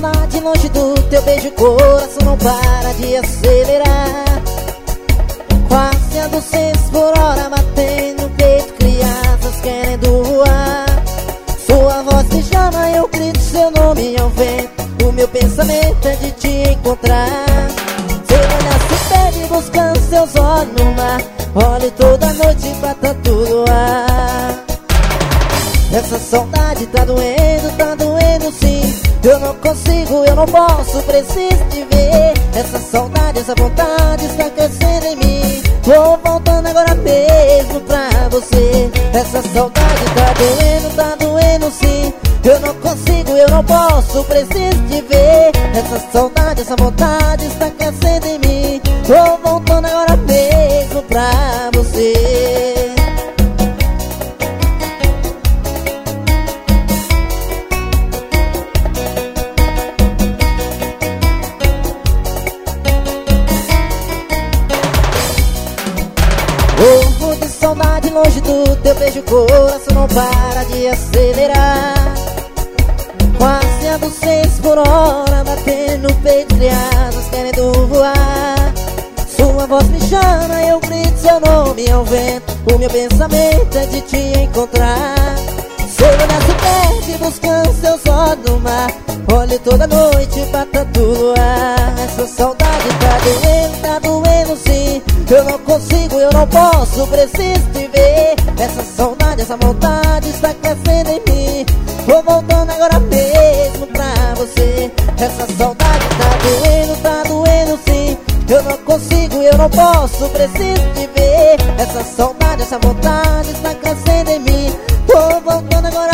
saudade longe do teu beijo, o coração não para de acelerar. Quase a 200 por hora batendo no peito, crianças querendo voar. Sua voz me chama, eu grito seu nome ao vento. O meu pensamento é de te encontrar. Seu olhar se perde buscando seus olhos no mar. Olhe toda noite pra tá tudo ar. Essa saudade tá doendo sim. Eu não consigo, eu não posso, preciso te ver. Essa saudade, essa vontade está crescendo em mim. Vou voltando agora mesmo pra você. Essa saudade tá doendo sim. Eu não consigo, eu não posso, preciso te ver. Essa saudade, essa vontade está crescendo em mim. Vou voltando agora mesmo pra você. Morro de saudade longe do teu beijo, o coração não para de acelerar. Quase a 200 por hora batendo no peito, crianças querendo voar. Sua voz me chama, eu grito seu nome ao vento. O meu pensamento é de te encontrar. Seu olhar se perde buscando seus olhos no mar. Olhe toda noite pra tá tudo ar. Essa saudade tá doendo sim. Eu não consigo, eu não posso, preciso te ver. Essa saudade, essa vontade está crescendo em mim. Vou voltando agora mesmo pra você. Essa saudade tá doendo sim. Eu não consigo, eu não posso, preciso te ver. Essa saudade, essa vontade está crescendo em mim. Vou voltando agora